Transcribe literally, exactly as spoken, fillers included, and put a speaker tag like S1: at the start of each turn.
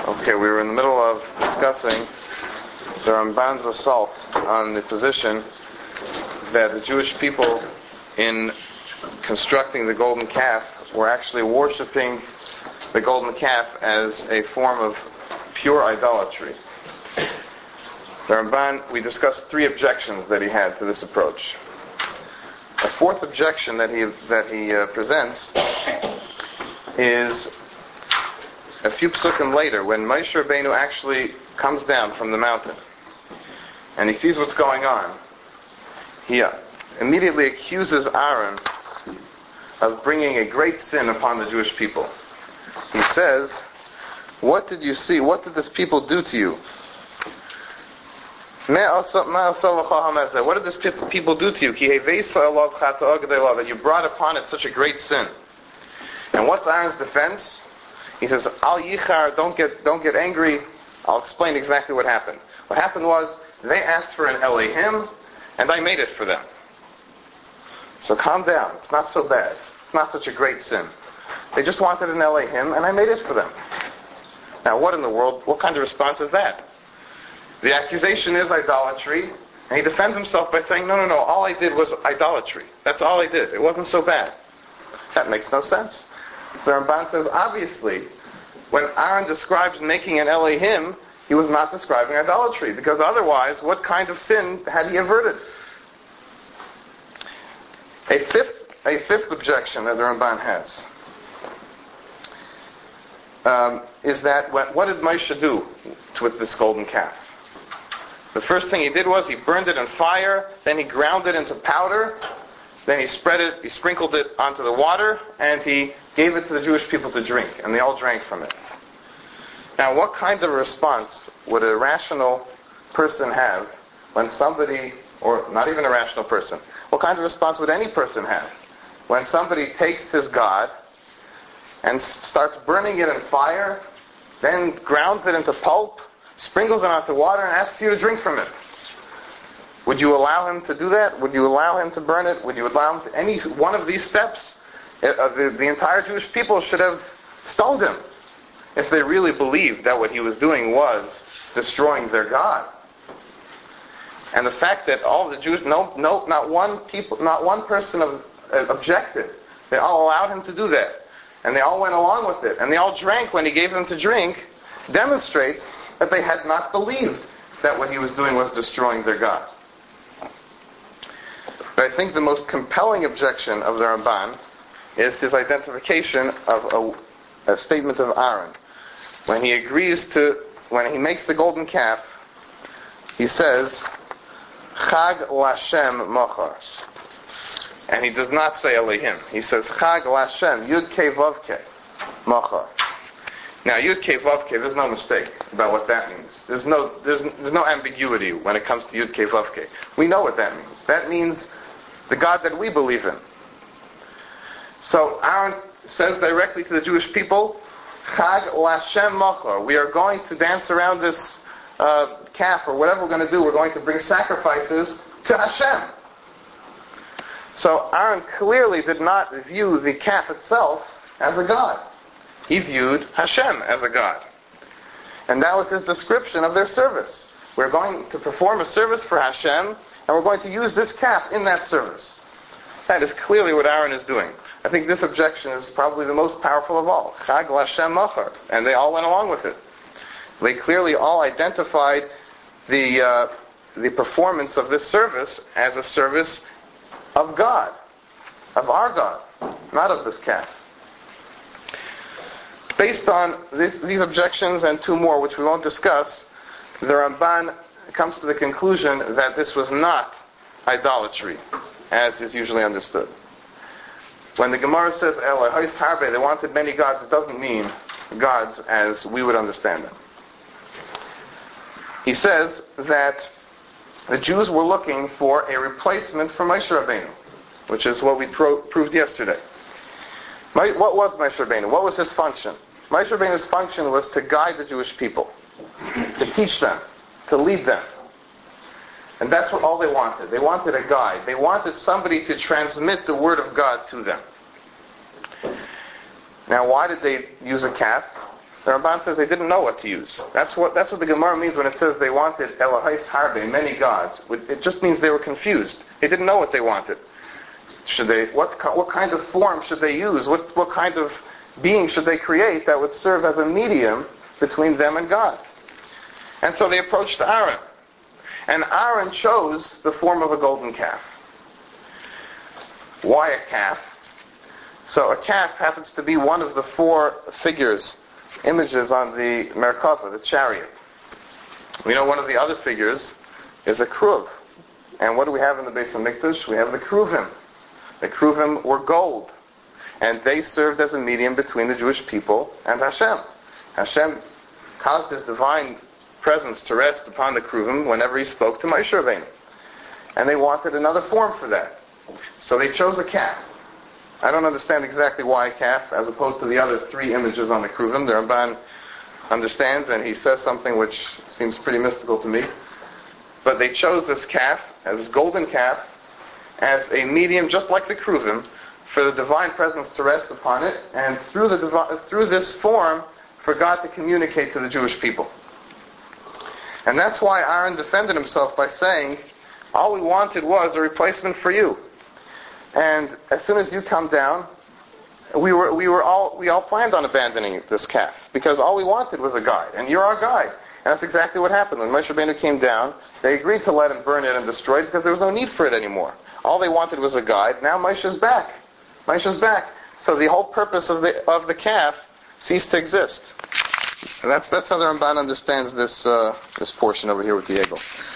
S1: Okay, we were in the middle of discussing the Ramban's assault on the position that the Jewish people, in constructing the golden calf, were actually worshipping the golden calf as a form of pure idolatry. The Ramban, we discussed three objections that he had to this approach. A fourth objection that he that he uh, presents is a few psukim later, when Moshe Rabbeinu actually comes down from the mountain and he sees what's going on. He uh, immediately accuses Aaron of bringing a great sin upon the Jewish people. He says, "What did you see? What did this people do to you? What did this people do to you? That you brought upon it such a great sin." And what's Aaron's defense? He says, "Al yichar, don't get don't get angry. I'll explain exactly what happened. What happened was they asked for an Elohim, and I made it for them. So calm down. It's not so bad. It's not such a great sin. They just wanted an Elohim, and I made it for them." Now, what in the world? What kind of response is that? The accusation is idolatry, and he defends himself by saying, "No, no, no. All I did was idolatry. That's all I did. It wasn't so bad." That makes no sense. So the Ramban says, obviously, when Aaron describes making an Elohim, he was not describing idolatry, because otherwise, what kind of sin had he averted? A fifth, a fifth objection that the Ramban has um, is that what, what did Moshe do with this golden calf? The first thing he did was he burned it in fire, then he ground it into powder, then he spread it, he sprinkled it onto the water, and he gave it to the Jewish people to drink, and they all drank from it. Now, what kind of a response would a rational person have when somebody, or not even a rational person, what kind of response would any person have when somebody takes his God and starts burning it in fire, then grounds it into pulp, sprinkles it onto water, and asks you to drink from it? Would you allow him to do that? Would you allow him to burn it? Would you allow him to any one of these steps? Uh, the, the entire Jewish people should have stoned him if they really believed that what he was doing was destroying their God. And the fact that all the Jews, no, no, not one people, not one person of, uh, objected. They all allowed him to do that, and they all went along with it, and they all drank when he gave them to drink, demonstrates that they had not believed that what he was doing was destroying their God. But I think the most compelling objection of the Ramban is his identification of a, a statement of Aaron. When he agrees to, when he makes the golden calf, he says, Chag Lashem Mochar. And he does not say Elohim. He says, Chag Lashem, Yud Kei Vav Kei Mochar. Now, Yud Kei Vav Kei, there's no mistake about what that means. There's no, there's, there's no ambiguity when it comes to Yud Kei Vav Kei. We know what that means. That means the God that we believe in. So Aaron says directly to the Jewish people, Chag Lashem Mochar. We are going to dance around this uh, calf, or whatever we're going to do. We're going to bring sacrifices to Hashem. So Aaron clearly did not view the calf itself as a god. He viewed Hashem as a god. And that was his description of their service. We're going to perform a service for Hashem, and we're going to use this calf in that service. That is clearly what Aaron is doing. I think this objection is probably the most powerful of all. Chag Lashem Mochar. And they all went along with it. They clearly all identified the uh, the performance of this service as a service of God, of our God, not of this calf. Based on this, these objections and two more, which we won't discuss, the Ramban comes to the conclusion that this was not idolatry, as is usually understood. When the Gemara says Elohos Harbe, they wanted many gods, it doesn't mean gods as we would understand them. He says that the Jews were looking for a replacement for Moshe Rabbeinu, which is what we pro- proved yesterday. What was Moshe Rabbeinu? What was his function? Moshe Rabbeinu's function was to guide the Jewish people, to teach them, to lead them. And that's what all they wanted. They wanted a guide. They wanted somebody to transmit the word of God to them. Now, why did they use a calf? The Ramban says they didn't know what to use. That's what that's what the Gemara means when it says they wanted Elohais Harbe, many gods. It just means they were confused. They didn't know what they wanted. Should they? What what kind of form should they use? What what kind of being should they create that would serve as a medium between them and God? And so they approached Aaron, and Aaron chose the form of a golden calf. Why a calf? So a calf happens to be one of the four figures, images on the Merkava, the chariot. We know one of the other figures is a kruv. And what do we have in the Beis HaMikdash? We have the kruvim. The kruvim were gold. And they served as a medium between the Jewish people and Hashem. Hashem caused His divine presence to rest upon the kruvim whenever He spoke to Moshe Rabbeinu. And they wanted another form for that. So they chose a calf. I don't understand exactly why a calf, as opposed to the other three images on the kruvim. The Ramban understands, and he says something which seems pretty mystical to me. But they chose this calf, as this golden calf, as a medium, just like the kruvim, for the divine presence to rest upon it, and through the divi- through this form, for God to communicate to the Jewish people. And that's why Aaron defended himself by saying, all we wanted was a replacement for you. And as soon as you come down, we were we were all we all planned on abandoning this calf, because all we wanted was a guide, and you're our guide. And that's exactly what happened. When Moshe Rabbeinu came down, they agreed to let him burn it and destroy it because there was no need for it anymore. All they wanted was a guide. Now Moshe's back. Moshe's back. So the whole purpose of the of the calf ceased to exist. And that's that's how the Ramban understands this uh, this portion over here with the Egel.